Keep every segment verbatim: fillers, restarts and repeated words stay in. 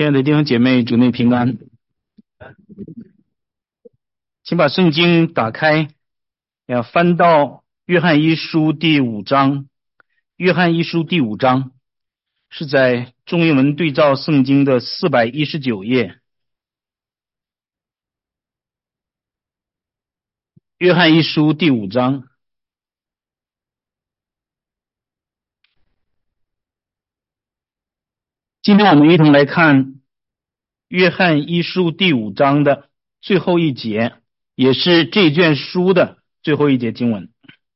亲爱的弟兄姐妹，主内平安。请把圣经打开，要翻到约翰一书第五章。约翰一书第五章是在中英文对照圣经的四百一十九页。约翰一书第五章。今天我们一同来看约翰一书第五章的最后一节，也是这卷书的最后一节经文。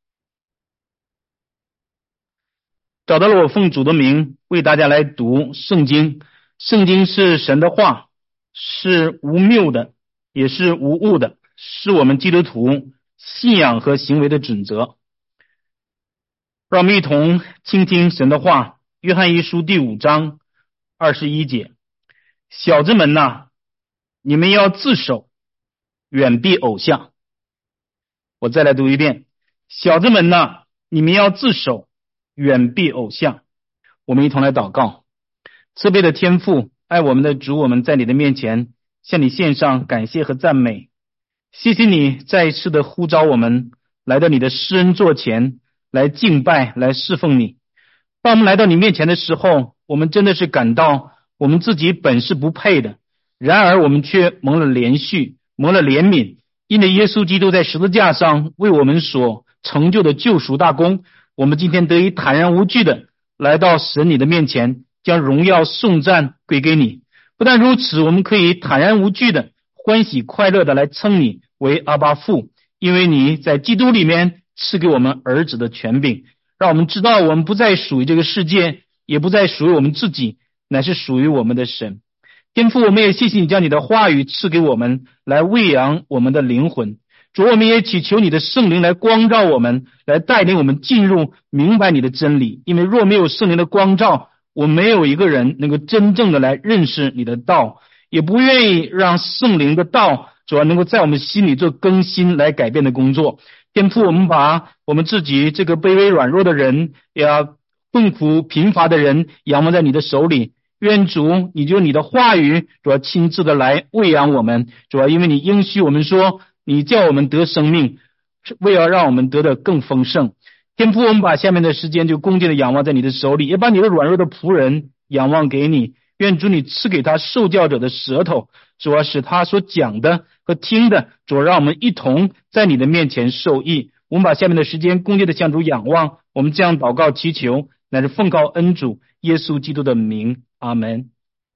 找到了，我奉主的名为大家来读圣经。圣经是神的话，是无谬的，也是无误的，是我们基督徒信仰和行为的准则。让我们一同倾听神的话。约翰一书第五章二十一节，小子们哪，你们要自守，远避偶像。我再来读一遍，小子们哪，你们要自守，远避偶像。我们一同来祷告。慈悲的天父，爱我们的主，我们在你的面前向你献上感谢和赞美。谢谢你再一次的呼召我们来到你的施恩座前，来敬拜，来侍奉你。当我们来到你面前的时候，我们真的是感到我们自己本是不配的，然而我们却蒙了怜恤，蒙了怜悯，因为耶稣基督在十字架上为我们所成就的救赎大功，我们今天得以坦然无惧的来到神你的面前，将荣耀颂赞归给你。不但如此，我们可以坦然无惧的欢喜快乐的来称你为阿爸父，因为你在基督里面赐给我们儿子的权柄，让我们知道我们不再属于这个世界，也不再属于我们自己，乃是属于我们的神。天父，我们也谢谢你将你的话语赐给我们，来喂养我们的灵魂。主，我们也祈求你的圣灵来光照我们，来带领我们进入明白你的真理。因为若没有圣灵的光照，我没有一个人能够真正的来认识你的道，也不愿意让圣灵的道主要能够在我们心里做更新来改变的工作。天父，我们把我们自己这个卑微软弱的人，也困苦贫乏的人仰望在你的手里。愿主你就你的话语主要亲自的来喂养我们，主要因为你应许我们说，你叫我们得生命，为了让我们得的更丰盛。天父，我们把下面的时间就恭敬的仰望在你的手里，也把你的软弱的仆人仰望给你。愿主你赐给他受教者的舌头，主要使他所讲的和听的，主要让我们一同在你的面前受益。我们把下面的时间恭敬的向主仰望，我们这样祷告祈求，乃是奉告恩主耶稣基督的名，阿门。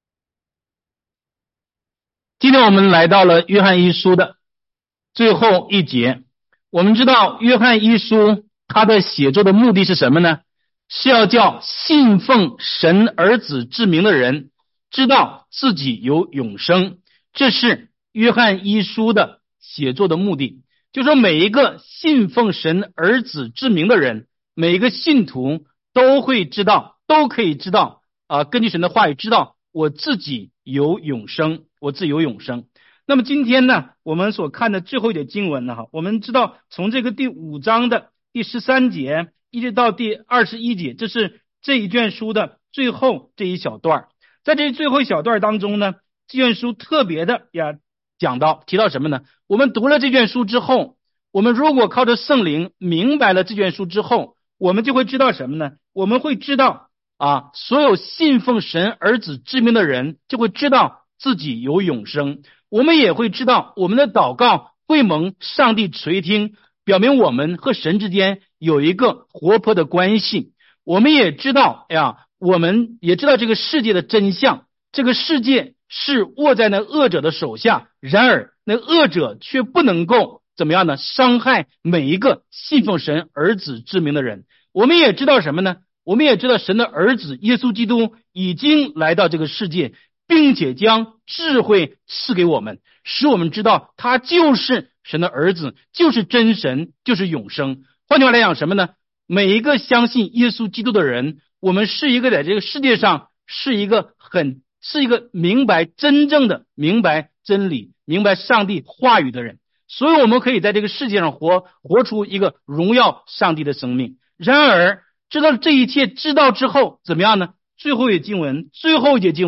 今天我们来到了约翰一书的最后一节。我们知道约翰一书他的写作的目的是什么呢？是要叫信奉神儿子之名的人知道自己有永生。这是约翰一书的写作的目的，就是说每一个信奉神儿子之名的人，每一个信徒都会知道，都可以知道啊，根据神的话语知道我自己有永生，我自己有永生。那么今天呢，我们所看的最后一节经文呢，哈，我们知道从这个第五章的第十三节一直到第二十一节，这是这一卷书的最后这一小段。在这最后一小段当中呢，这卷书特别的呀讲到提到什么呢？我们读了这卷书之后，我们如果靠着圣灵明白了这卷书之后，我们就会知道什么呢？我们会知道啊，所有信奉神儿子之名的人就会知道自己有永生。我们也会知道我们的祷告会蒙上帝垂听，表明我们和神之间有一个活泼的关系。我们也知道呀，我们也知道这个世界的真相，这个世界是握在那恶者的手下，然而那恶者却不能够怎么样呢？伤害每一个信奉神儿子之名的人。我们也知道什么呢？我们也知道神的儿子耶稣基督已经来到这个世界，并且将智慧赐给我们，使我们知道他就是神的儿子，就是真神，就是永生。换句话来讲什么呢？每一个相信耶稣基督的人，我们是一个在这个世界上是一个很是一个明白真正的明白真理，明白上帝话语的人，所以我们可以在这个世界上活活出一个荣耀上帝的生命。然而知道这一切知道之后怎么样呢？最后一节经文最后一节经文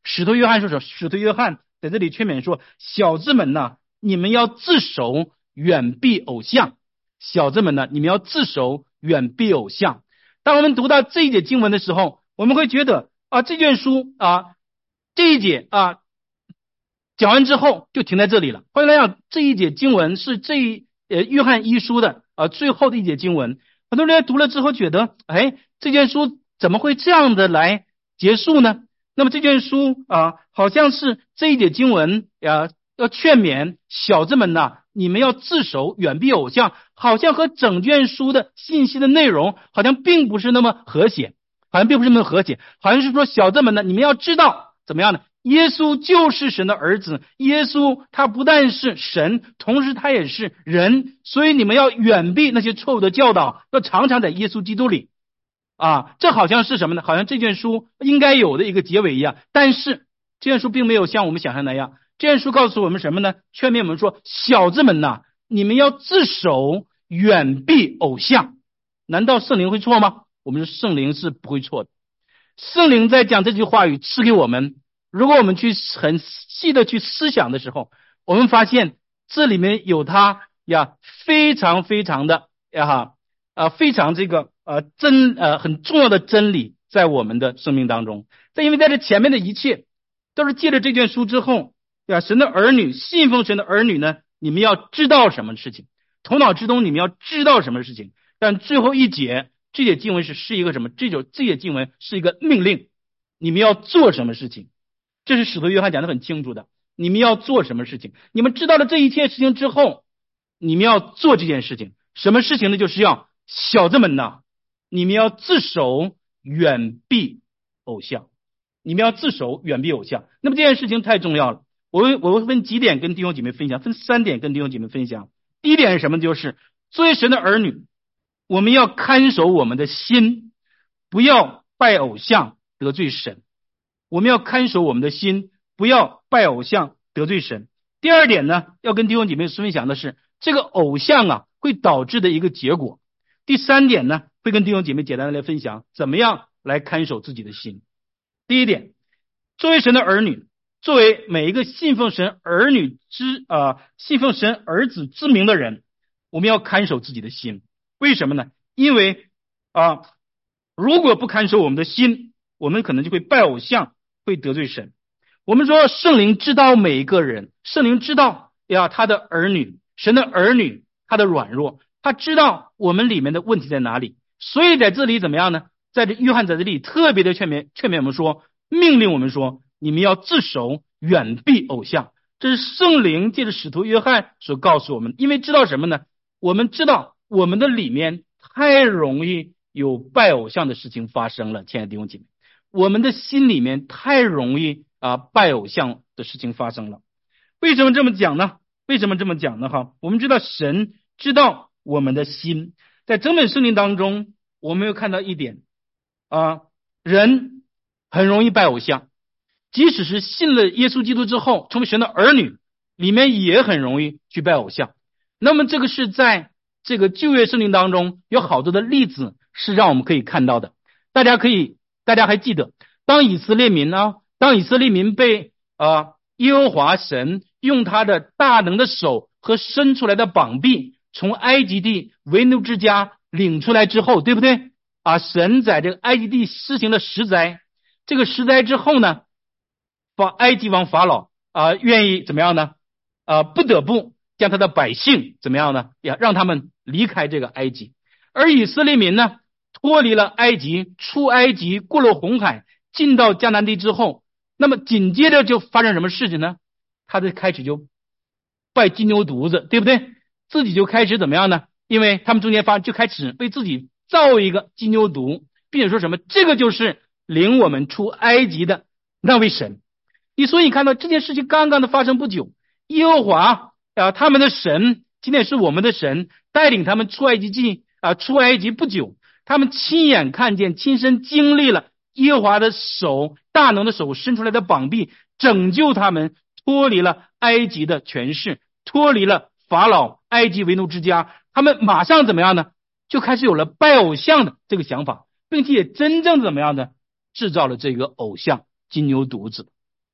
使徒约翰说，使徒约翰在这里劝勉说，小子们呐，你们要自守，远避偶像。小子们呢，你们要自守，远避偶像。当我们读到这一节经文的时候，我们会觉得啊，这卷书啊，这一节啊讲完之后就停在这里了。换句话讲，这一节经文是这一呃约翰一书的啊最后的一节经文。很多人读了之后觉得，哎，这卷书怎么会这样的来结束呢？那么这卷书啊，好像是这一节经文啊，要劝勉小子们呐，你们要自守，远避偶像，好像和整卷书的信息的内容好像并不是那么和谐，好像并不是那么和谐，好像是说小子们呢，你们要知道怎么样呢？耶稣就是神的儿子，耶稣他不但是神，同时他也是人，所以你们要远避那些错误的教导，要常常在耶稣基督里啊。这好像是什么呢？好像这卷书应该有的一个结尾一样，但是这卷书并没有像我们想象那样。这卷书告诉我们什么呢？劝勉我们说，小子们呐，你们要自守，远避偶像。难道圣灵会错吗？我们说圣灵是不会错的。圣灵在讲这句话语赐给我们，如果我们去很细的去思想的时候，我们发现这里面有它呀非常非常的呀哈啊非常这个呃真呃很重要的真理在我们的生命当中。但因为在这前面的一切都是借着这卷书之后，对吧？神的儿女，信奉神的儿女呢，你们要知道什么事情，头脑之中你们要知道什么事情。但最后一节这节经文是是一个什么？这种这节经文是一个命令，你们要做什么事情？这是使徒约翰讲得很清楚的，你们要做什么事情？你们知道了这一切事情之后，你们要做这件事情。什么事情呢？就是要小子们呐，你们要自守，远避偶像。你们要自守，远避偶像。那么这件事情太重要了，我会我会分几点跟弟兄姐妹分享，分三点跟弟兄姐妹分享。第一点是什么？就是作为神的儿女，我们要看守我们的心，不要拜偶像得罪神。我们要看守我们的心，不要拜偶像得罪神。第二点呢，要跟弟兄姐妹分享的是这个偶像啊会导致的一个结果。第三点呢，会跟弟兄姐妹简单的来分享怎么样来看守自己的心。第一点，作为神的儿女，作为每一个信奉神儿女之啊、呃、信奉神儿子之名的人，我们要看守自己的心。为什么呢？因为啊、呃，如果不看守我们的心，我们可能就会拜偶像，会得罪神。我们说圣灵知道每一个人，圣灵知道呀他的儿女，神的儿女他的软弱，他知道我们里面的问题在哪里。所以在这里怎么样呢？在这约翰在这里特别的劝勉劝勉我们说，命令我们说，你们要自守，远避偶像。这是圣灵借着使徒约翰所告诉我们。因为知道什么呢？我们知道我们的里面太容易有拜偶像的事情发生了，亲爱的弟兄姐妹，我们的心里面太容易啊拜偶像的事情发生了。为什么这么讲呢？为什么这么讲呢？哈，我们知道神知道我们的心，在整本圣经当中，我们又看到一点啊，人很容易拜偶像，即使是信了耶稣基督之后，成为神的儿女，里面也很容易去拜偶像。那么这个是在这个旧约圣经当中有好多的例子是让我们可以看到的。大家可以，大家还记得，当以色列民呢，当以色列民被啊、呃、耶和华神用他的大能的手和伸出来的膀臂从埃及地为奴之家领出来之后，对不对啊？神在这个埃及地施行了十灾，这个十灾之后呢，法埃及王法老啊、呃、愿意怎么样呢？啊、呃、不得不将他的百姓怎么样呢？也让他们离开这个埃及。而以色列民呢，脱离了埃及，出埃及，过了红海，进到迦南地之后，那么紧接着就发生什么事情呢？他就开始就拜金牛犊子，对不对？自己就开始怎么样呢？因为他们中间发就开始为自己造一个金牛犊，并且说什么这个就是领我们出埃及的那位神。你所以看到这件事情刚刚的发生不久，耶和华啊，他们的神今天是我们的神，带领他们出埃及记啊，出埃及不久，他们亲眼看见，亲身经历了耶和华的手，大能的手伸出来的膀臂，拯救他们脱离了埃及的权势，脱离了法老埃及为奴之家。他们马上怎么样呢？就开始有了拜偶像的这个想法，并且也真正怎么样呢？制造了这个偶像金牛犊子。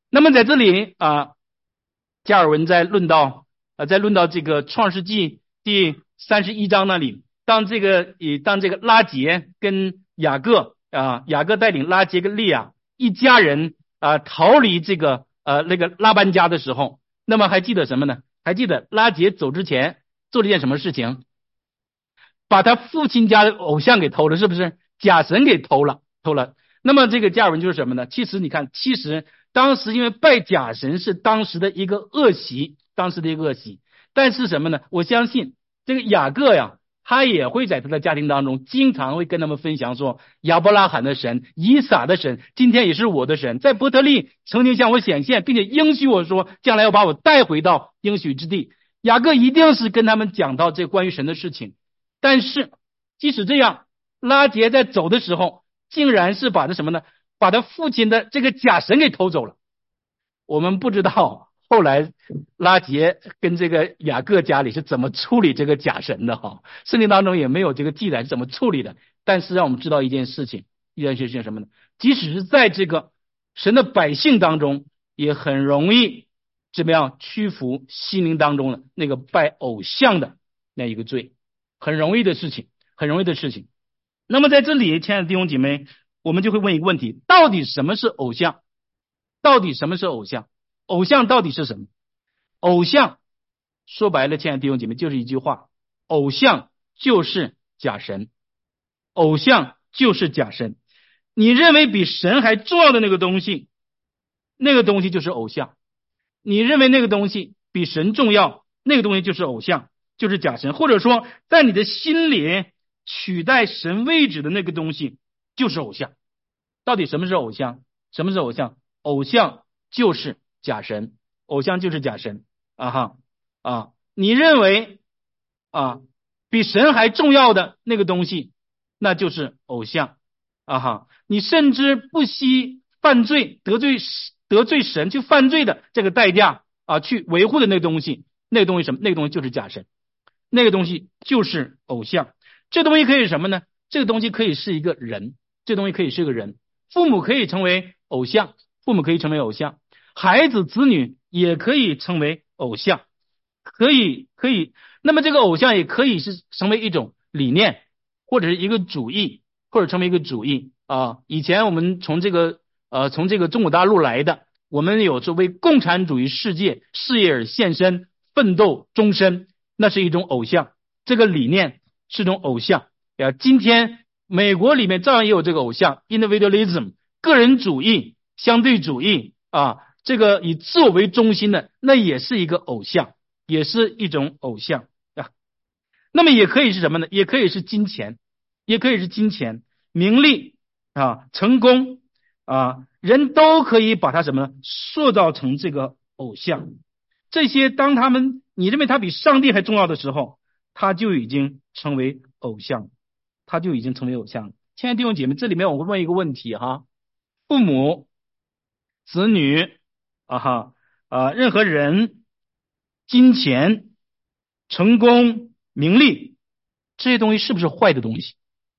那么在这里啊，加尔文在论到啊，在论到这个创世纪第三十一章那里，当这个以当这个拉结跟雅各啊，雅各带领拉结跟利亚一家人啊逃离这个呃那个拉班家的时候，那么还记得什么呢？还记得拉结走之前做了一件什么事情？把他父亲家的偶像给偷了，是不是？假神给偷了，偷了。那么这个加尔文就是什么呢？其实你看，其实当时因为拜假神是当时的一个恶习，当时的一个恶习。但是什么呢？我相信这个雅各呀，他也会在他的家庭当中经常会跟他们分享说，亚伯拉罕的神、以撒的神，今天也是我的神，在伯特利曾经向我显现，并且应许我说，将来要把我带回到应许之地。雅各一定是跟他们讲到这关于神的事情。但是即使这样，拉结在走的时候竟然是把他什么呢？把他父亲的这个假神给偷走了。我们不知道后来拉结跟这个雅各家里是怎么处理这个假神的哈，圣经当中也没有这个记载是怎么处理的。但是让我们知道一件事情，一件事情什么呢？即使是在这个神的百姓当中，也很容易怎么样屈服心灵当中的那个拜偶像的那一个罪，很容易的事情，很容易的事情。那么在这里，亲爱的弟兄姐妹，我们就会问一个问题：到底什么是偶像？到底什么是偶像？偶像到底是什么？偶像说白了，亲爱的弟兄姐妹，就是一句话：偶像就是假神，偶像就是假神。你认为比神还重要的那个东西，那个东西就是偶像；你认为那个东西比神重要，那个东西就是偶像，就是假神。或者说，在你的心里取代神位置的那个东西就是偶像。到底什么是偶像？什么是偶像？偶像就是假神，偶像就是假神啊哈啊！你认为啊比神还重要的那个东西，那就是偶像啊哈！你甚至不惜犯罪得罪得罪神去犯罪的这个代价啊，去维护的那个东西，那个东西什么？那个东西就是假神，那个东西就是偶像。这东西可以是什么呢？这个东西可以是一个人，这东西可以是一个人。父母可以成为偶像，父母可以成为偶像，孩子子女也可以成为偶像，可以可以。那么这个偶像也可以是成为一种理念，或者是一个主义，或者成为一个主义啊。以前我们从这个呃从这个中国大陆来的，我们有说为共产主义世界事业而献身，奋斗终身，那是一种偶像，这个理念是种偶像啊。今天美国里面照样也有这个偶像 individualism 个人主义、相对主义啊，这个以自我为中心的，那也是一个偶像，也是一种偶像啊。那么也可以是什么呢？也可以是金钱，也可以是金钱、名利啊、成功啊，人都可以把它什么呢？塑造成这个偶像。这些当他们你认为他比上帝还重要的时候，他就已经成为偶像，他就已经成为偶像。亲爱的弟兄姐妹，这里面我会问一个问题哈：父母、子女啊哈啊，任何人、金钱、成功、名利，这些东西是不是坏的东西？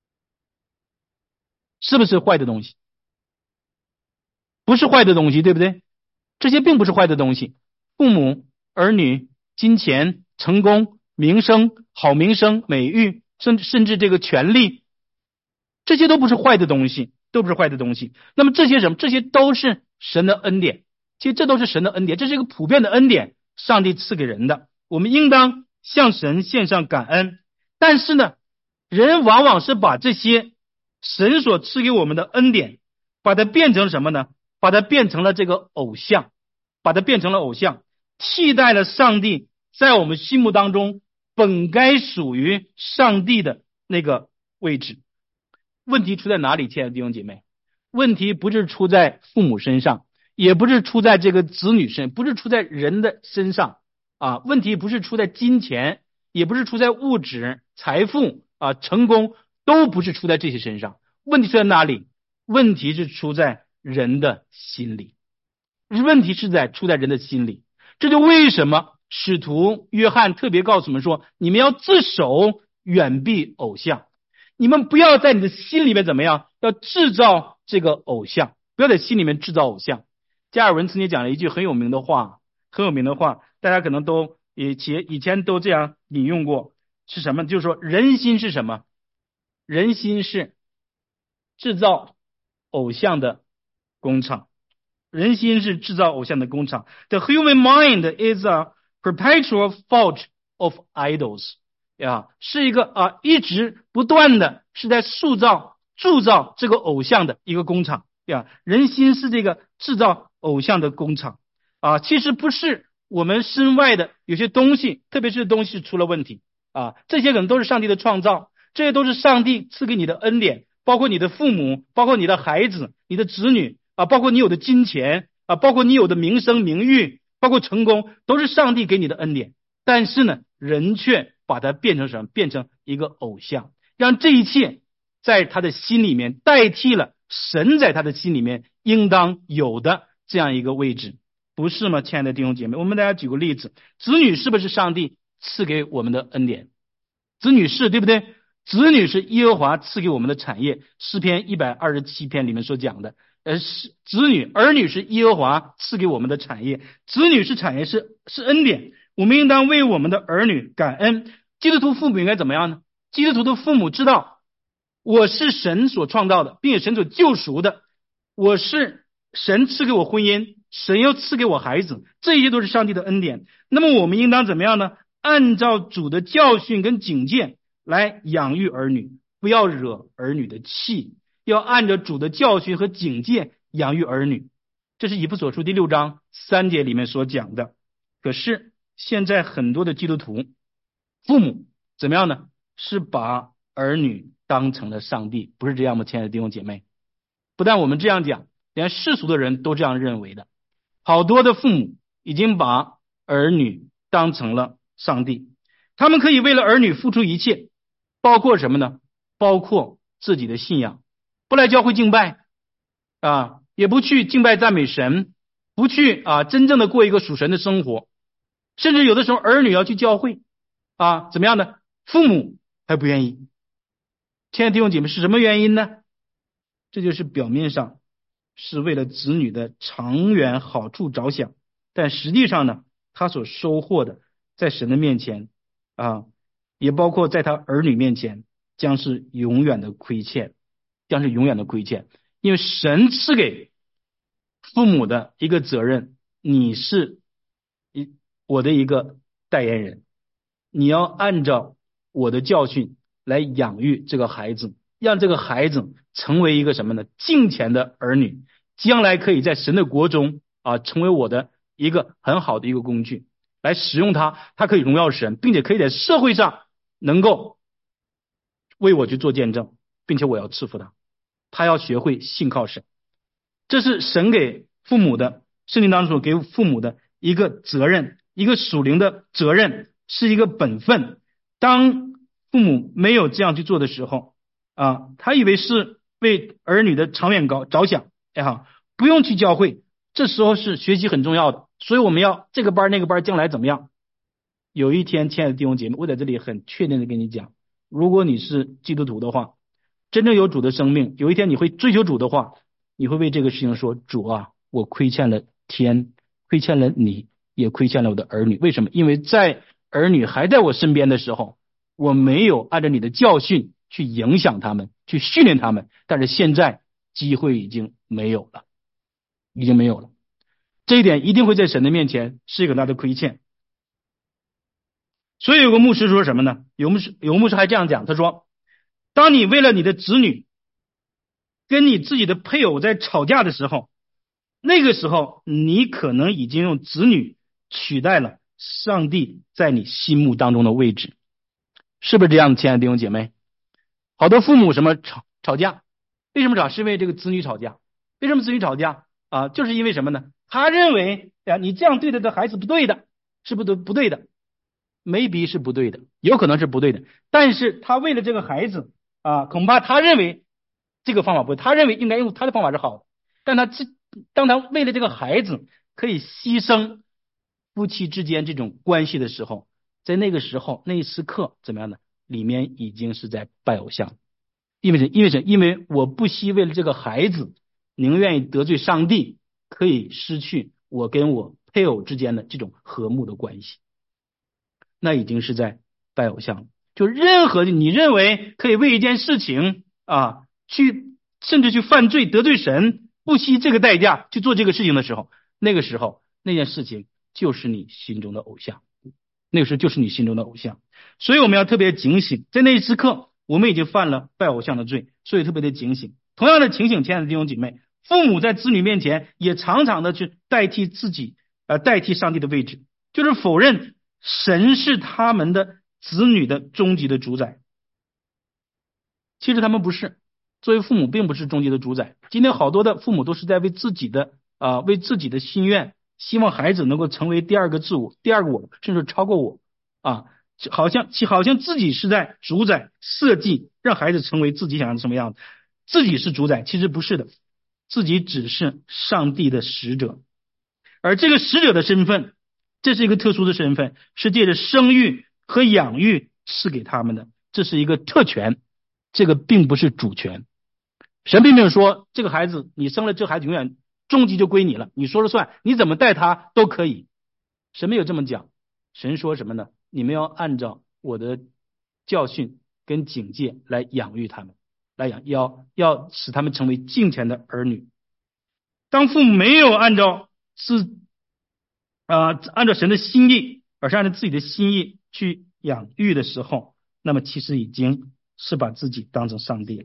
是不是坏的东西？不是坏的东西，对不对？这些并不是坏的东西。父母、儿女、金钱、成功、名声、好名声、美誉，甚至甚至这个权利，这些都不是坏的东西，都不是坏的东西。那么这些什么？这些都是神的恩典。其实这都是神的恩典，这是一个普遍的恩典，上帝赐给人的。我们应当向神献上感恩。但是呢，人往往是把这些神所赐给我们的恩典，把它变成什么呢？把它变成了这个偶像，把它变成了偶像，替代了上帝在我们心目当中本该属于上帝的那个位置。问题出在哪里，亲爱的弟兄姐妹？问题不是出在父母身上，也不是出在这个子女身，不是出在人的身上啊。问题不是出在金钱，也不是出在物质、财富啊、成功，都不是出在这些身上。问题出在哪里？问题是出在人的心里。问题是在出在人的心里。这就为什么使徒约翰特别告诉我们说，你们要自守，远避偶像。你们不要在你的心里面怎么样，要制造这个偶像，不要在心里面制造偶像。 加尔文曾经讲了一句很有名的话，很有名的话，大家可能都以前以前都这样引用过，是什么？就是说人心是什么？人心是制造偶像的工厂。人心是制造偶像的工厂。The human mind is a perpetual forge of idols. 呀，是一个啊一直不断的是在塑造铸造这个偶像的一个工厂呀。人心是这个制造偶像的工厂啊，其实不是我们身外的有些东西，特别是东西出了问题啊，这些可能都是上帝的创造，这些都是上帝赐给你的恩典，包括你的父母，包括你的孩子，你的子女啊，包括你有的金钱啊，包括你有的名声名誉，包括成功，都是上帝给你的恩典。但是呢，人却把它变成什么？变成一个偶像，让这一切在他的心里面代替了神在他的心里面应当有的这样一个位置，不是吗？亲爱的弟兄姐妹，我们大家举个例子，子女是不是上帝赐给我们的恩典？子女是，对不对？子女是耶和华赐给我们的产业，诗篇一百二十七篇里面所讲的。呃，是子女儿女是耶和华赐给我们的产业，子女是产业，是是恩典，我们应当为我们的儿女感恩。基督徒父母应该怎么样呢？基督徒的父母知道我是神所创造的，并且神所救赎的，我是神赐给我婚姻，神又赐给我孩子，这一切都是上帝的恩典。那么我们应当怎么样呢？按照主的教训跟警戒来养育儿女，不要惹儿女的气，要按照主的教训和警戒养育儿女。这是以弗所书第六章三节里面所讲的。可是现在很多的基督徒父母怎么样呢？是把儿女当成了上帝，不是这样吗？亲爱的弟兄姐妹，不但我们这样讲，连世俗的人都这样认为的。好多的父母已经把儿女当成了上帝，他们可以为了儿女付出一切，包括什么呢？包括自己的信仰，不来教会敬拜啊，也不去敬拜赞美神，不去啊真正的过一个属神的生活，甚至有的时候儿女要去教会啊，怎么样呢？父母还不愿意。亲爱的弟兄姐妹，是什么原因呢？这就是表面上是为了子女的长远好处着想，但实际上呢，他所收获的在神的面前啊，也包括在他儿女面前，将是永远的亏欠，将是永远的亏欠。因为神赐给父母的一个责任，你是一我的一个代言人，你要按照我的教训来养育这个孩子，让这个孩子成为一个什么呢？敬虔的儿女，将来可以在神的国中啊，成为我的一个很好的一个工具，来使用它，它可以荣耀神，并且可以在社会上能够为我去做见证，并且我要赐福他，他要学会信靠神。这是神给父母的，圣经当中给父母的一个责任，一个属灵的责任，是一个本分。当父母没有这样去做的时候啊，他以为是为儿女的长远高着想，哎哈，不用去教会，这时候是学习很重要的，所以我们要这个班那个班，将来怎么样？有一天，亲爱的弟兄姐妹，我在这里很确定的跟你讲，如果你是基督徒的话，真正有主的生命，有一天你会追求主的话，你会为这个事情说，主啊，我亏欠了天，亏欠了你，也亏欠了我的儿女。为什么？因为在儿女还在我身边的时候，我没有按照你的教训去影响他们，去训练他们，但是现在机会已经没有了，已经没有了。这一点一定会在神的面前是一个大的亏欠。所以有个牧师说什么呢？有牧师有牧师还这样讲，他说，当你为了你的子女跟你自己的配偶在吵架的时候，那个时候你可能已经用子女取代了上帝在你心目当中的位置，是不是这样？亲爱的弟兄姐妹，好多父母什么吵吵架，为什么吵？是因为这个子女吵架。为什么子女吵架啊？就是因为什么呢？他认为呀，你这样对待的孩子不对的，是不是不对的？maybe 是不对的，有可能是不对的，但是他为了这个孩子啊，恐怕他认为这个方法不对，他认为应该用他的方法是好的，但他当他为了这个孩子可以牺牲夫妻之间这种关系的时候，在那个时候那一时刻怎么样呢？里面已经是在拜偶像。因为什么？因为什么？因为我不惜为了这个孩子，宁愿得罪上帝， 可以失去我跟我配偶之间的这种和睦的关系，那已经是在拜偶像了。就任何你认为可以为一件事情啊，去甚至去犯罪得罪神，不惜这个代价去做这个事情的时候，那个时候那件事情就是你心中的偶像，那个时候就是你心中的偶像。所以我们要特别警醒，在那一时刻我们已经犯了拜偶像的罪，所以特别的警醒。同样的情形，亲爱的弟兄姐妹，父母在子女面前也常常的去代替自己呃代替上帝的位置，就是否认神是他们的子女的终极的主宰。其实他们不是，作为父母并不是终极的主宰。今天好多的父母都是在为自己的啊、呃、为自己的心愿，希望孩子能够成为第二个自我，第二个我，甚至超过我啊，好像好像自己是在主宰设计，让孩子成为自己想要的什么样子，自己是主宰，其实不是的，自己只是上帝的使者。而这个使者的身份，这是一个特殊的身份，是借着生育和养育赐给他们的，这是一个特权，这个并不是主权。神并没有说这个孩子你生了，这孩子永远终极就归你了，你说了算，你怎么带他都可以。神没有这么讲，神说什么呢？你们要按照我的教训跟警戒来养育他们，来养要要使他们成为敬虔的儿女。当父母没有按照是啊、呃、按照神的心意，而是按照自己的心意去养育的时候，那么其实已经是把自己当成上帝了。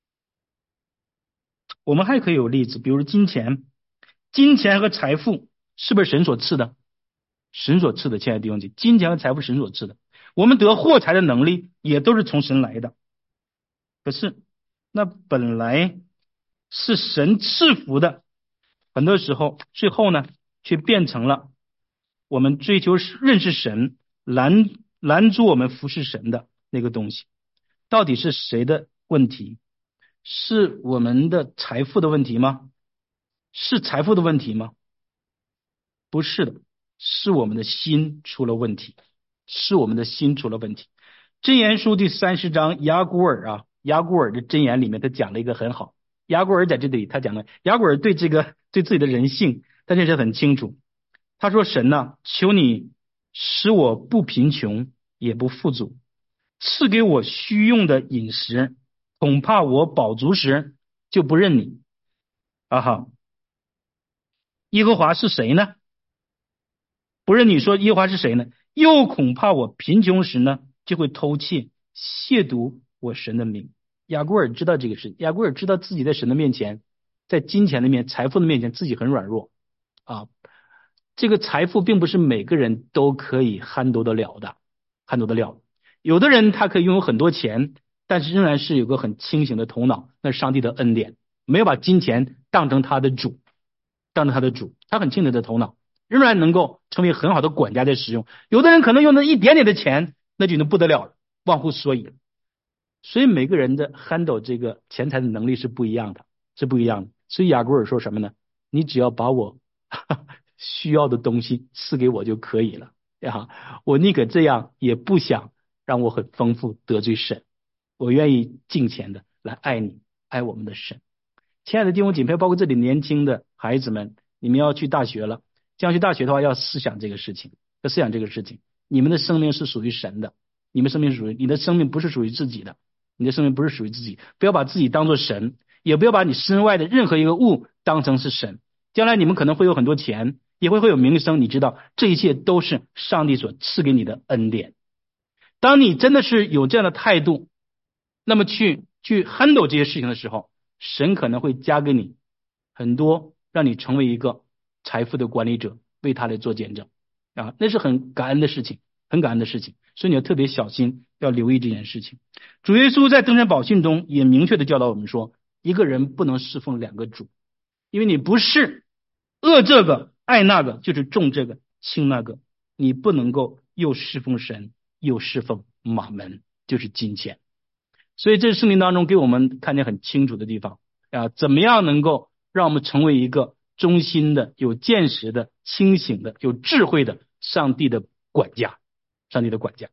我们还可以有例子，比如金钱，金钱和财富是不是神所赐的？神所赐的，亲爱的弟兄姐妹，金钱和财富神所赐的。我们得获财的能力也都是从神来的。可是那本来是神赐福的，很多时候最后呢却变成了我们追求认识神，拦拦阻我们服侍神的那个东西。到底是谁的问题？是我们的财富的问题吗？是财富的问题吗？不是的，是我们的心出了问题，是我们的心出了问题。箴言书第三十章，雅古尔啊，雅古尔的箴言里面他讲了一个很好。雅古尔在这里他讲了，雅古尔对这个对自己的人性他认识很清楚。他说：神呢，求你使我不贫穷也不富足，赐给我虚用的饮食，恐怕我饱足时就不认你。啊哈，耶和华是谁呢？不认你，说耶和华是谁呢？又恐怕我贫穷时呢，就会偷窃亵渎我神的名。雅古尔知道这个事，雅古尔知道自己在神的面前，在金钱的面财富的面前自己很软弱啊。这个财富并不是每个人都可以handle得了的handle得了。有的人他可以拥有很多钱，但是仍然是有个很清醒的头脑，那是上帝的恩典，没有把金钱当成他的主，当成他的主，他很清醒的头脑，仍然能够成为很好的管家在使用。有的人可能用那一点点的钱，那就能不得了了，忘乎所以了。所以每个人的 handle 这个钱财的能力是不一样的，是不一样的。所以雅各尔说什么呢？你只要把我需要的东西赐给我就可以了呀，我宁可这样，也不想让我很丰富得罪神，我愿意敬虔的来爱你，爱我们的神。亲爱的弟兄姐妹，包括这里年轻的孩子们，你们要去大学了，这样去大学的话，要思想这个事情，要思想这个事情。你们的生命是属于神的，你们生命是属于你的生命不是属于自己的，你的生命不是属于自己，不要把自己当作神，也不要把你身外的任何一个物当成是神。将来你们可能会有很多钱，也会会有名声，你知道这一切都是上帝所赐给你的恩典。当你真的是有这样的态度，那么去去 handle 这些事情的时候，神可能会加给你很多，让你成为一个财富的管理者，为他来做见证啊，那是很感恩的事情，很感恩的事情。所以你要特别小心，要留意这件事情。主耶稣在登山宝训中也明确的教导我们说，一个人不能侍奉两个主，因为你不是恶这个爱那个，就是重这个轻那个，你不能够又侍奉神又侍奉马门，就是金钱。所以这是圣经当中给我们看见很清楚的地方啊，怎么样能够让我们成为一个忠心的、有见识的、清醒的、有智慧的上帝的管家，上帝的管家。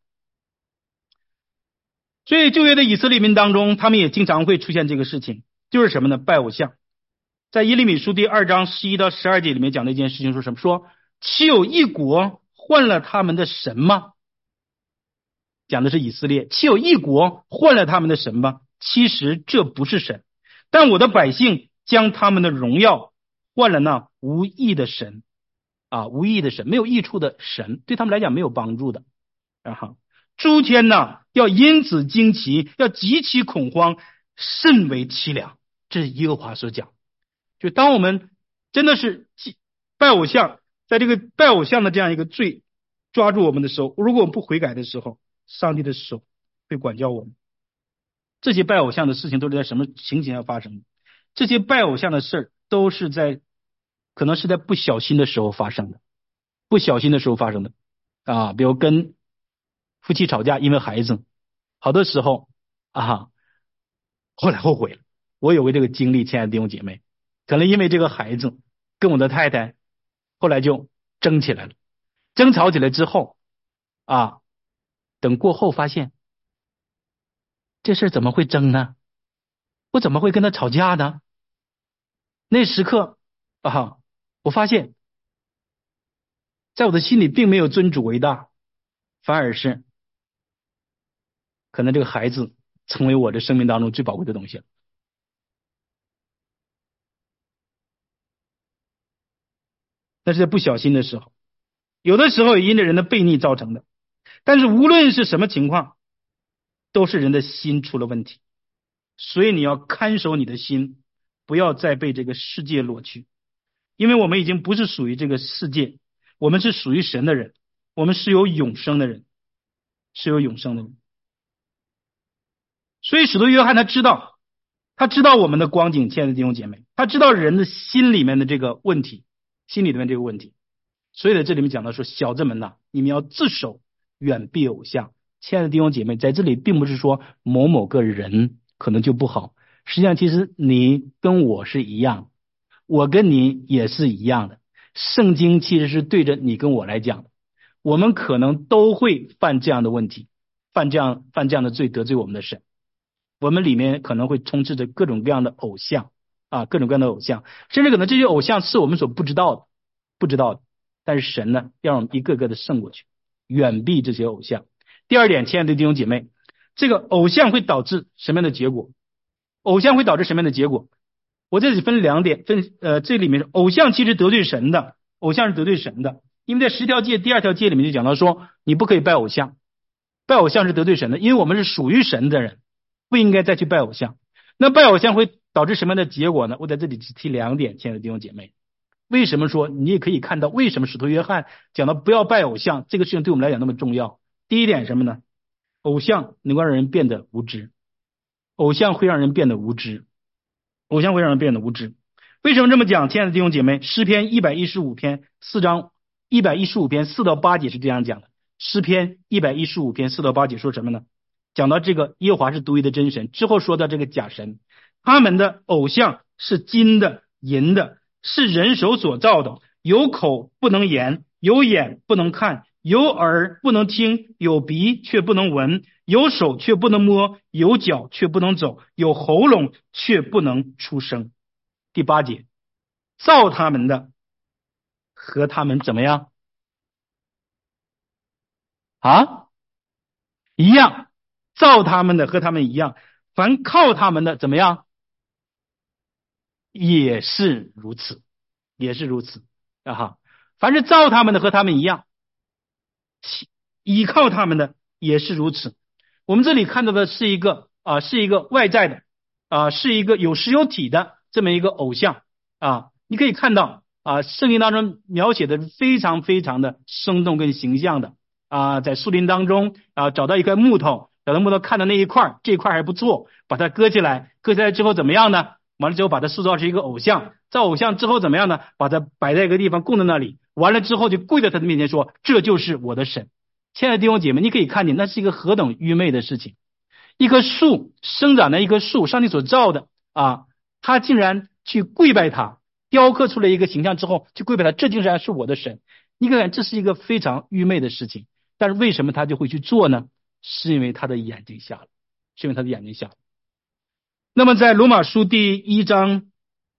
所以旧约的以色列民当中，他们也经常会出现这个事情，就是什么呢？拜偶像。 在耶利米书第二章十一到十二节里面讲的一件事情，说什么？说岂有一国换了他们的神吗？讲的是以色列。岂有一国换了他们的神吗？其实这不是神，但我的百姓将他们的荣耀换了那无益的神啊，无益的神，没有益处的神，对他们来讲没有帮助的。然后诸天呢要因此惊奇，要极其恐慌，甚为凄凉。这是耶和华所讲。就当我们真的是拜偶像，在这个拜偶像的这样一个罪抓住我们的时候，如果我们不悔改的时候，上帝的手会管教我们。这些拜偶像的事情都是在什么情形下发生的？这些拜偶像的事儿都是在可能是在不小心的时候发生的，不小心的时候发生的啊，比如跟夫妻吵架，因为孩子，好多时候啊，后来后悔了。我有过这个经历，亲爱的弟兄姐妹，可能因为这个孩子跟我的太太后来就争起来了，争吵起来之后啊，等过后发现这事怎么会争呢？我怎么会跟他吵架呢？那时刻啊，我发现在我的心里并没有尊主为大，反而是可能这个孩子成为我的生命当中最宝贵的东西了。那是在不小心的时候，有的时候也因着人的悖逆造成的。但是无论是什么情况，都是人的心出了问题。所以你要看守你的心，不要再被这个世界裸去。因为我们已经不是属于这个世界，我们是属于神的人，我们是有永生的人，是有永生的人。所以使徒约翰他知道，他知道我们的光景，亲爱的弟兄姐妹，他知道人的心里面的这个问题，心里面这个问题。所以在这里面讲到说，小子们呐，你们要自守，远避偶像。亲爱的弟兄姐妹，在这里并不是说某某个人可能就不好，实际上其实你跟我是一样，我跟你也是一样的。圣经其实是对着你跟我来讲的，我们可能都会犯这样的问题，犯这样犯这样的罪，得罪我们的神。我们里面可能会充斥着各种各样的偶像啊，各种各样的偶像，甚至可能这些偶像是我们所不知道的，不知道的。但是神呢，要让我们一个个的胜过去，远避这些偶像。第二点，亲爱的弟兄姐妹，这个偶像会导致什么样的结果？偶像会导致什么样的结果？我这里分两点，分呃，这里面偶像其实得罪神的，偶像是得罪神的，因为在十条诫第二条诫里面就讲到说，你不可以拜偶像，拜偶像是得罪神的，因为我们是属于神的人，不应该再去拜偶像。那拜偶像会导致什么样的结果呢？我在这里只提两点，亲爱的弟兄姐妹。为什么说你也可以看到为什么使徒约翰讲到不要拜偶像这个事情对我们来讲那么重要？第一点什么呢？偶像能够让人变得无知，偶像会让人变得无知，偶像会让人变得无知。为什么这么讲？亲爱的弟兄姐妹，诗篇一百一十五篇四章一百一十五篇四到八节是这样讲的。诗篇一百一十五篇四到八节说什么呢？讲到这个耶和华是独一的真神之后，说到这个假神，他们的偶像是金的银的，是人手所造的，有口不能言，有眼不能看，有耳不能听，有鼻却不能闻，有手却不能摸，有脚却不能走，有喉咙却不能出声。第八节，造他们的和他们怎么样啊？一样，造他们的和他们一样，凡靠他们的怎么样？也是如此，也是如此啊哈！凡是造他们的和他们一样，依靠他们的也是如此。我们这里看到的是一个啊、呃，是一个外在的啊、呃，是一个有实有体的这么一个偶像啊。你可以看到啊、呃，圣经当中描写的非常非常的生动跟形象的啊、呃，在树林当中啊、呃，找到一块木头，找到木头看到那一块，这一块还不错，把它割起来，割下来之后怎么样呢？完了之后把它塑造成一个偶像，造偶像之后怎么样呢？把它摆在一个地方供在那里，完了之后就跪在他的面前说，这就是我的神。亲爱的弟兄姐妹，你可以看见那是一个何等愚昧的事情。一棵树生长的一棵树，上帝所造的啊，他竟然去跪拜他，雕刻出了一个形象之后去跪拜他，这竟然是我的神。你看这是一个非常愚昧的事情，但是为什么他就会去做呢？是因为他的眼睛瞎了，是因为他的眼睛瞎了。那么在罗马书第一章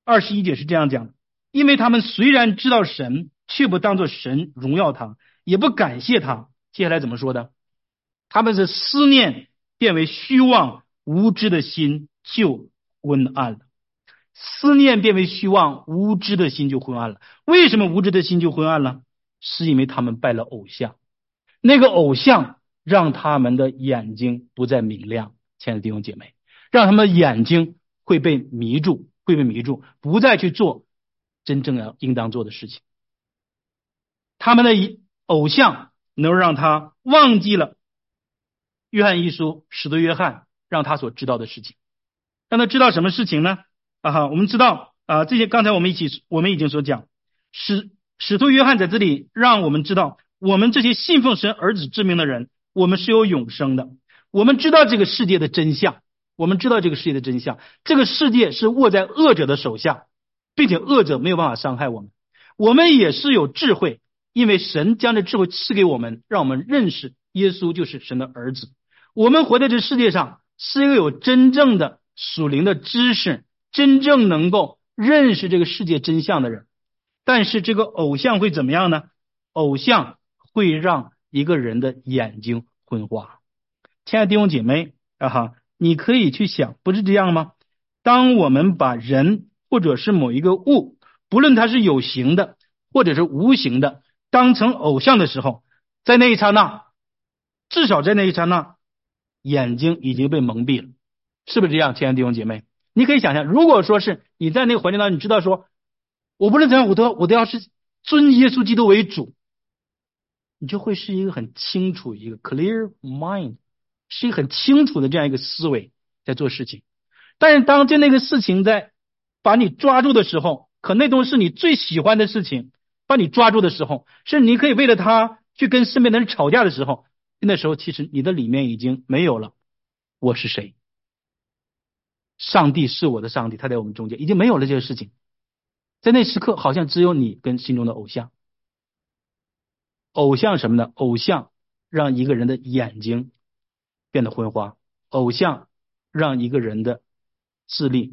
二十一节是这样讲的，因为他们虽然知道神，却不当作神荣耀他，也不感谢他。接下来怎么说的？他们是思念变为虚妄，无知的心就昏暗了。思念变为虚妄，无知的心就昏暗了。为什么无知的心就昏暗了？是因为他们拜了偶像，那个偶像让他们的眼睛不再明亮。亲爱的弟兄姐妹，让他们的眼睛会被迷住，会被迷住，不再去做真正要应当做的事情。他们的偶像能让他忘记了约翰一书，使徒约翰让他所知道的事情。让他知道什么事情呢？啊，我们知道啊，这些刚才我们一起我们已经所讲，使使徒约翰在这里让我们知道，我们这些信奉神儿子之名的人，我们是有永生的。我们知道这个世界的真相，我们知道这个世界的真相，这个世界是握在恶者的手下，并且恶者没有办法伤害我们。我们也是有智慧，因为神将这智慧赐给我们，让我们认识耶稣就是神的儿子。我们活在这世界上是一个有真正的属灵的知识，真正能够认识这个世界真相的人。但是这个偶像会怎么样呢？偶像会让一个人的眼睛昏花。亲爱的弟兄姐妹啊哈，你可以去想，不是这样吗？当我们把人或者是某一个物，不论它是有形的或者是无形的，当成偶像的时候，在那一刹那，至少在那一刹那，眼睛已经被蒙蔽了。是不是这样？亲爱的弟兄姐妹，你可以想象，如果说是你在那个环境当中，你知道说我不论怎样我都我都要是尊耶稣基督为主，你就会是一个很清楚，一个 clear mind， 是一个很清楚的这样一个思维在做事情。但是当这那个事情在把你抓住的时候，可那都是你最喜欢的事情把你抓住的时候，甚至你可以为了他去跟身边的人吵架的时候，那时候其实你的里面已经没有了我是谁，上帝是我的上帝，他在我们中间，已经没有了这些事情。在那时刻好像只有你跟心中的偶像。偶像什么呢？偶像让一个人的眼睛变得昏花，偶像让一个人的智力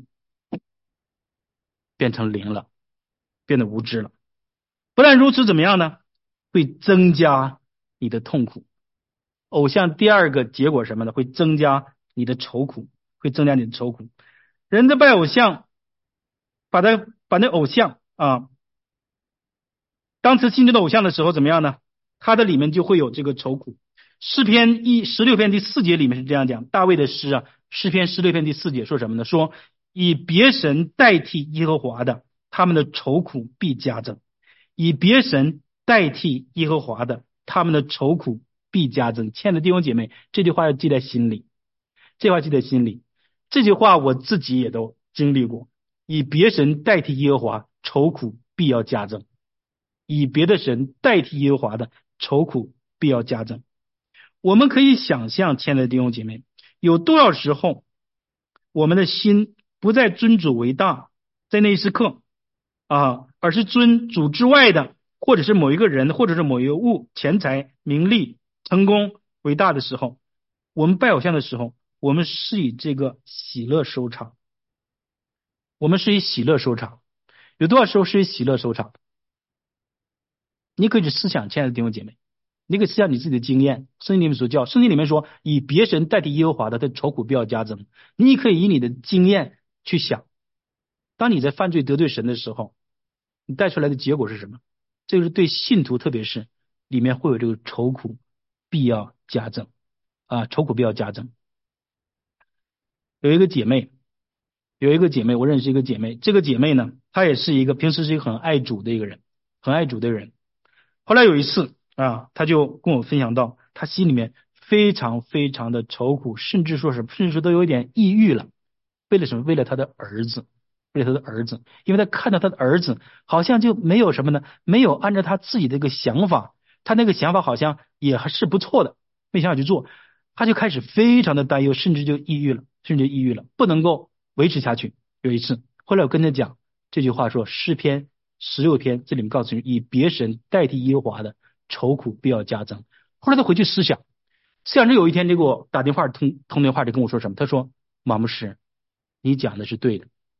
变成零了，变得无知了。不但如此，怎么样呢？会增加你的痛苦。偶像第二个结果什么呢？会增加你的愁苦，会增加你的愁苦。人在拜偶像，把他把那偶像啊，当时心中的偶像的时候怎么样呢？他的里面就会有这个愁苦。诗篇一十六篇第四节里面是这样讲，大卫的诗啊，诗篇十六篇第四节说什么呢？说以别神代替耶和华的，他们的愁苦必加增。以别神代替耶和华的，他们的愁苦必加增。亲爱的弟兄姐妹，这句话要记在心里，这句话记在心里。这句话我自己也都经历过。以别神代替耶和华，愁苦必要加增。以别的神代替耶和华的，愁苦必要加增。我们可以想象，亲爱的弟兄姐妹，有多少时候我们的心不再尊主为大，在那一时刻啊，而是尊主之外的，或者是某一个人，或者是某一个物，钱财、名利、成功为大的时候，我们拜偶像的时候，我们是以这个喜乐收场。我们是以喜乐收场。有多少时候是以喜乐收场？你可以去思想，亲爱的弟兄姐妹，你可以思想你自己的经验。圣经里面所教，圣经里面说以别神代替耶和华的，他愁苦必要加增。你可以以你的经验去想，当你在犯罪得罪神的时候，你带出来的结果是什么？这个是对信徒，特别是里面会有这个愁苦必要加增啊，愁苦必要加增。有一个姐妹，有一个姐妹，我认识一个姐妹，这个姐妹呢，她也是一个平时是一个很爱主的一个人，很爱主的人。后来有一次啊，她就跟我分享到，她心里面非常非常的愁苦，甚至说是甚至说都有点抑郁了。为了什么？为了她的儿子，为了她的儿子，因为她看到她的儿子好像就没有什么呢，没有按照她自己的一个想法，她那个想法好像也还是不错的，没想法去做，她就开始非常的担忧，甚至就抑郁了，甚至就抑郁了，不能够维持下去。有一次，后来我跟她讲这句话，说诗篇十六篇这里面告诉你，以别神代替耶和华的，愁苦必要加增。后来他回去思想，思想着有一天就给我打电话通通电话，就跟我说什么？他说：马牧师，你讲的是对的，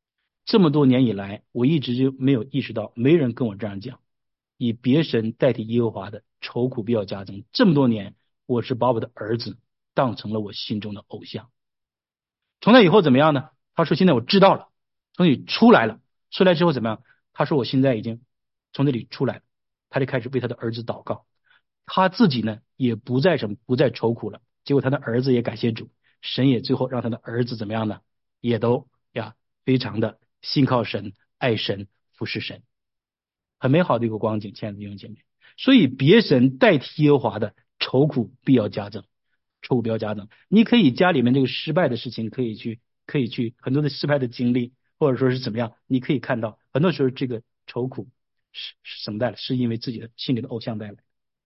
这么多年以来，我一直就没有意识到，没人跟我这样讲，以别神代替耶和华的愁苦必要加增。这么多年，我是把我的儿子当成了我心中的偶像。从那以后怎么样呢？他说现在我知道了，从那里出来了，出来之后怎么样？他说我现在已经从那里出来了，他就开始为他的儿子祷告。他自己呢也不再什么不再愁苦了，结果他的儿子也感谢主，神也最后让他的儿子怎么样呢？也都呀非常的信靠神、爱神、服侍神，很美好的一个光景，亲爱的弟兄姐妹。所以别神代替耶和华的愁苦必要加增，愁苦必要加增。你可以家里面这个失败的事情，可以去可以去很多的失败的经历，或者说是怎么样，你可以看到很多时候这个愁苦是是什么带来，是因为自己的心里的偶像带来。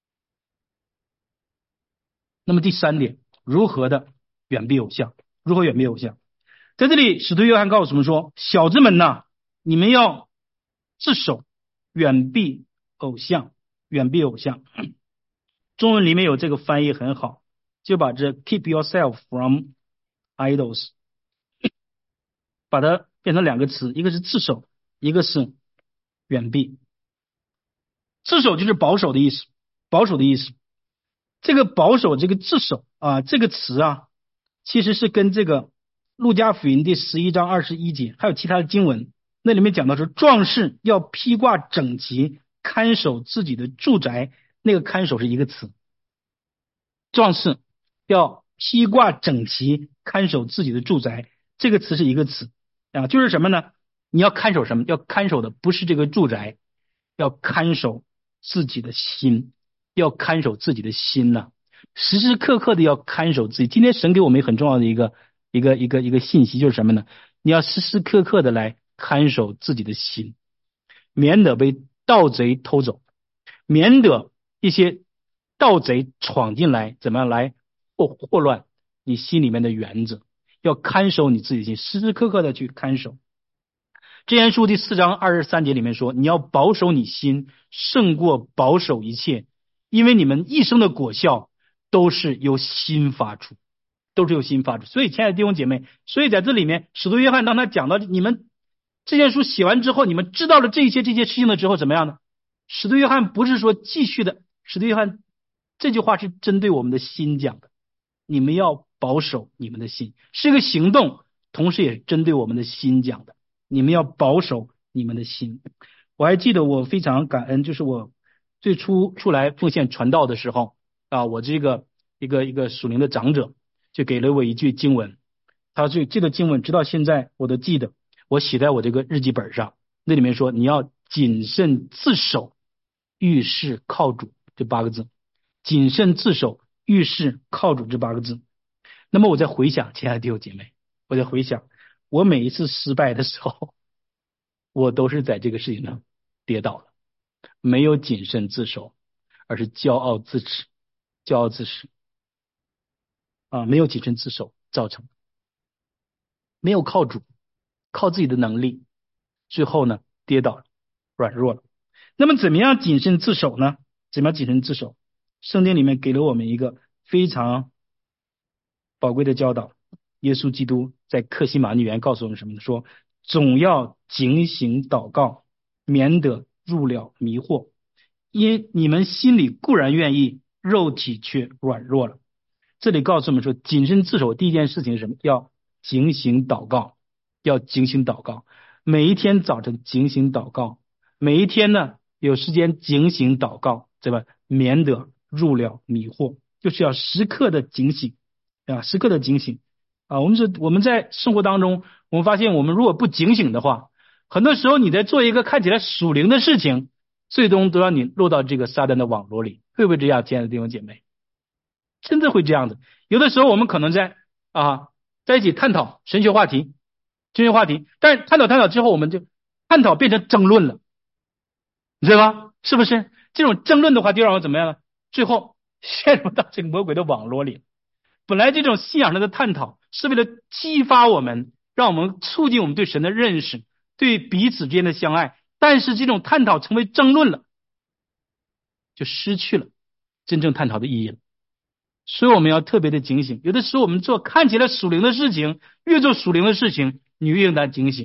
那么第三点，如何的远避偶像？如何远避偶像？在这里，使徒约翰告诉我们说：“小子们呐，你们要自守，远避偶像，远避偶像。”中文里面有这个翻译很好，就把这 keep yourself from idols 把它变成两个词，一个是自守，一个是远避。自守就是保守的意思，保守的意思。这个保守，这个自守啊，这个词啊，其实是跟这个路加福音第十一章二十一节，还有其他的经文，那里面讲到说，壮士要披挂整齐，看守自己的住宅，那个看守是一个词。壮士要披挂整齐，看守自己的住宅，这个词是一个词啊，就是什么呢？你要看守什么？要看守的不是这个住宅，要看守自己的心。要看守自己的心呢、啊，时时刻刻的要看守自己。今天神给我们很重要的一个一个一个一个信息就是什么呢？你要时时刻刻的来看守自己的心，免得被盗贼偷走，免得一些盗贼闯进来，怎么样来祸祸乱你心里面的原则。要看守你自己的心，时时刻刻的去看守。箴言书第四章二十三节里面说，你要保守你心，胜过保守一切。因为你们一生的果效都是由心发出，都是由心发出。所以亲爱的弟兄姐妹，所以在这里面使徒约翰当他讲到你们这件书写完之后，你们知道了这些这些事情了之后怎么样呢？使徒约翰不是说继续的，使徒约翰这句话是针对我们的心讲的，你们要保守你们的心，是一个行动，同时也是针对我们的心讲的，你们要保守你们的心。我还记得我非常感恩，就是我最初出来奉献传道的时候啊，我这个一个一个属灵的长者就给了我一句经文，他这这个经文直到现在我都记得，我写在我这个日记本上，那里面说你要谨慎自守，遇事靠主，这八个字，谨慎自守，遇事靠主，这八个字。那么我在回想，亲爱的弟兄姐妹，我在回想我每一次失败的时候，我都是在这个事情上跌倒了，没有谨慎自守，而是骄傲自持，骄傲自持啊，没有谨慎自守造成，没有靠主，靠自己的能力，最后呢跌倒了，软弱了。那么怎么样谨慎自守呢？怎么样谨慎自守？圣经里面给了我们一个非常宝贵的教导。耶稣基督在客西马尼园告诉我们什么呢？说总要警醒祷告，免得入了迷惑，因你们心里固然愿意，肉体却软弱了。这里告诉我们说，谨慎自守第一件事情是什么？要警醒祷告，要警醒祷告。每一天早晨警醒祷告，每一天呢有时间警醒祷告，对吧？免得入了迷惑，就是要时刻的警醒啊，时刻的警醒啊。我们是我们在生活当中，我们发现我们如果不警醒的话，很多时候你在做一个看起来属灵的事情，最终都让你落到这个撒旦的网络里，会不会这样，亲爱的弟兄姐妹？真的会这样的。有的时候我们可能在啊在一起探讨神学话题，神学话题，但是探讨探讨之后，我们就探讨变成争论了，你知道吗？是不是？这种争论的话，就让我怎么样呢？最后陷入到这个魔鬼的网络里。本来这种信仰上的探讨是为了激发我们，让我们促进我们对神的认识，对彼此之间的相爱，但是这种探讨成为争论了，就失去了真正探讨的意义了。所以我们要特别的警醒，有的时候我们做看起来属灵的事情，越做属灵的事情，你越应当警醒。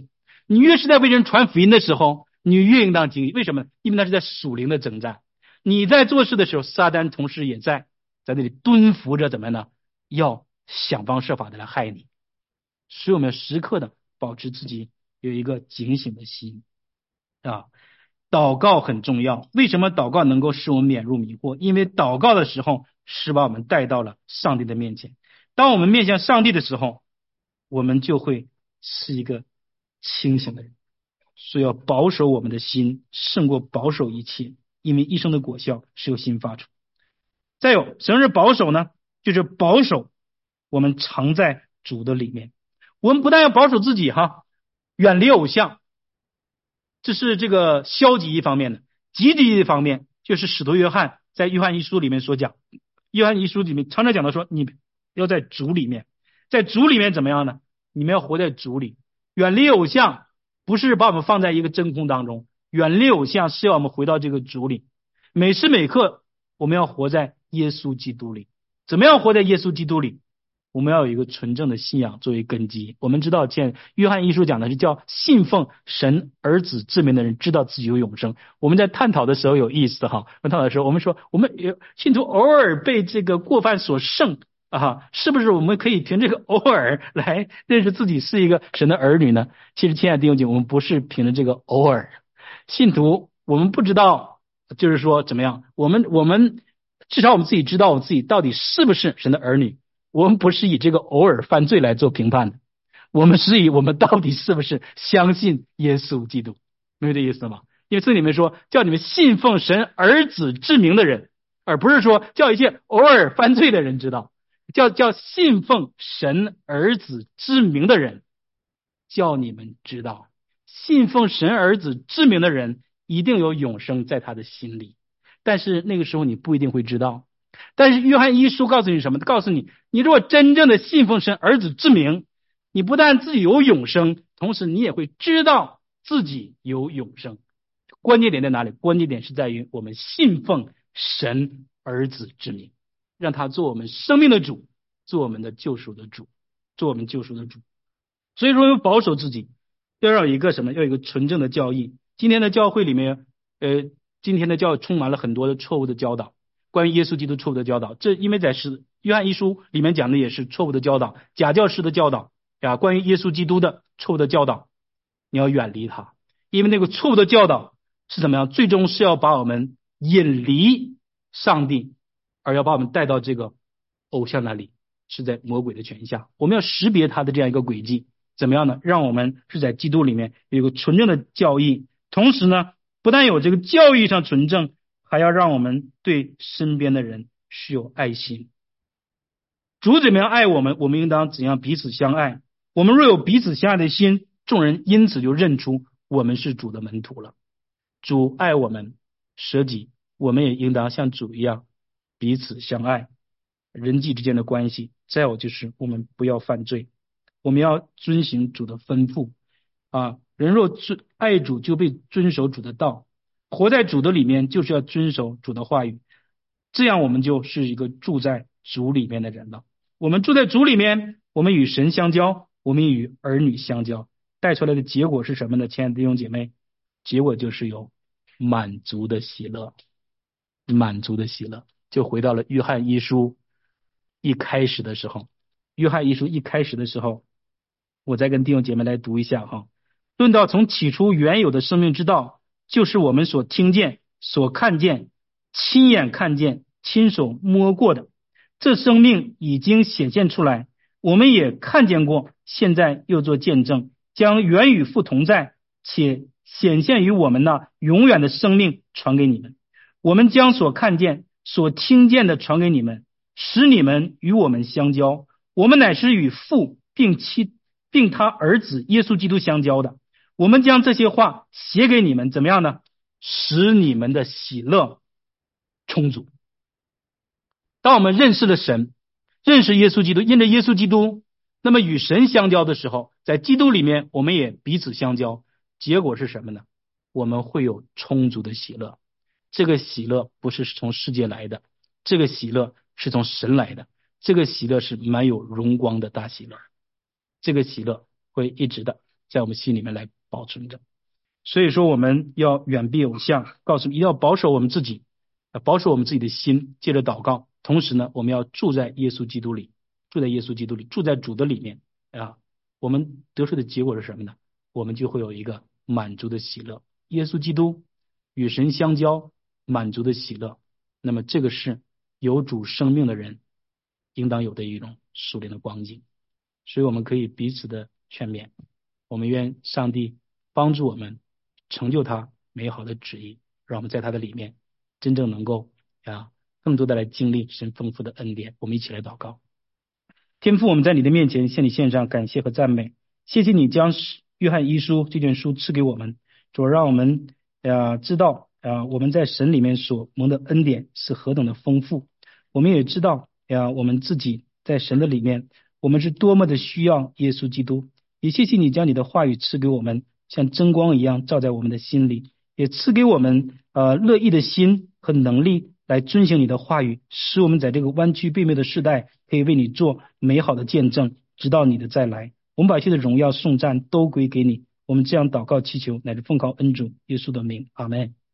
你越是在为人传福音的时候，你越应当经历。为什么？因为那是在属灵的征战。你在做事的时候，撒旦同时也在在那里蹲伏着，怎么呢？要想方设法的来害你。所以我们要时刻的保持自己有一个警醒的心啊。祷告很重要。为什么祷告能够使我们免入迷惑？因为祷告的时候是把我们带到了上帝的面前。当我们面向上帝的时候，我们就会是一个清醒的人。所以要保守我们的心，胜过保守一切，因为一生的果效是由心发出。再有，什么是保守呢？就是保守我们常在主的里面。我们不但要保守自己哈，远离偶像，这是这个消极一方面的。积极一方面就是使徒约翰在约翰一书里面所讲，约翰一书里面常常讲到说，你要在主里面，在主里面怎么样呢？你们要活在主里，远离偶像，不是把我们放在一个真空当中，远离偶像是要我们回到这个主里。每时每刻我们要活在耶稣基督里。怎么样活在耶稣基督里？我们要有一个纯正的信仰作为根基。我们知道见约翰一书讲的是叫信奉神儿子之名的人知道自己有永生。我们在探讨的时候有意思哈，我们探讨的时候我们说，我们信徒偶尔被这个过犯所胜啊，是不是我们可以凭这个偶尔来认识自己是一个神的儿女呢？其实亲爱的弟兄姐妹，我们不是凭着这个偶尔。信徒我们不知道，就是说怎么样，我们我们至少我们自己知道我们自己到底是不是神的儿女。我们不是以这个偶尔犯罪来做评判的，我们是以我们到底是不是相信耶稣基督，明白这意思吗？因为这里面说叫你们信奉神儿子之名的人，而不是说叫一些偶尔犯罪的人知道，叫叫信奉神儿子之名的人，叫你们知道，信奉神儿子之名的人一定有永生在他的心里，但是那个时候你不一定会知道。但是约翰一书告诉你什么？告诉你，你如果真正的信奉神儿子之名，你不但自己有永生，同时你也会知道自己有永生。关键点在哪里？关键点是在于我们信奉神儿子之名，让他做我们生命的主，做我们的救赎的主，做我们救赎的主。所以说要保守自己，要有一个什么？要有一个纯正的教义。今天的教会里面，呃，今天的教充满了很多的错误的教导。关于耶稣基督错误的教导，这因为在是约翰一书里面讲的也是错误的教导，假教师的教导啊，关于耶稣基督的错误的教导，你要远离它，因为那个错误的教导是怎么样？最终是要把我们引离上帝，而要把我们带到这个偶像那里，是在魔鬼的权下。我们要识别他的这样一个轨迹，怎么样呢？让我们是在基督里面有一个纯正的教义，同时呢，不但有这个教义上纯正，还要让我们对身边的人是有爱心。主怎么样爱我们，我们应当怎样彼此相爱。我们若有彼此相爱的心，众人因此就认出我们是主的门徒了。主爱我们舍己，我们也应当像主一样彼此相爱。人际之间的关系，再有就是我们不要犯罪，我们要遵行主的吩咐啊。人若遵爱主，就被遵守主的道。活在主的里面，就是要遵守主的话语，这样我们就是一个住在主里面的人了。我们住在主里面，我们与神相交，我们与儿女相交，带出来的结果是什么呢？亲爱的弟兄姐妹，结果就是有满足的喜乐，满足的喜乐。就回到了约翰一书一开始的时候，约翰一书一开始的时候，我再跟弟兄姐妹来读一下哈。论到从起初原有的生命之道，就是我们所听见、所看见、亲眼看见、亲手摸过的，这生命已经显现出来，我们也看见过，现在又做见证，将原与父同在且显现于我们那永远的生命传给你们。我们将所看见、所听见的传给你们，使你们与我们相交。我们乃是与父并其并他儿子耶稣基督相交的。我们将这些话写给你们，怎么样呢？使你们的喜乐充足。当我们认识了神，认识耶稣基督，因着耶稣基督，那么与神相交的时候，在基督里面我们也彼此相交，结果是什么呢？我们会有充足的喜乐。这个喜乐不是从世界来的，这个喜乐是从神来的，这个喜乐是满有荣光的大喜乐，这个喜乐会一直的在我们心里面来保保存着。所以说我们要远避偶像，告诉你一定要保守我们自己，保守我们自己的心，借着祷告。同时呢，我们要住在耶稣基督里，住在耶稣基督里，住在主的里面啊。我们得出的结果是什么呢？我们就会有一个满足的喜乐。耶稣基督与神相交，满足的喜乐。那么这个是有主生命的人应当有的一种属灵的光景。所以我们可以彼此的劝勉，我们愿上帝帮助我们成就他美好的旨意，让我们在他的里面真正能够啊更多的来经历神丰富的恩典。我们一起来祷告。天父，我们在你的面前向你献上感谢和赞美，谢谢你将约翰一书这卷书赐给我们，主让我们呃知道呃我们在神里面所蒙的恩典是何等的丰富。我们也知道呃我们自己在神的里面，我们是多么的需要耶稣基督。也谢谢你将你的话语赐给我们，像真光一样照在我们的心里，也赐给我们呃乐意的心和能力来遵行你的话语，使我们在这个弯曲背谬的时代可以为你做美好的见证，直到你的再来。我们把一切的荣耀颂赞都归给你。我们这样祷告祈求，乃是奉靠恩主耶稣的名，阿们。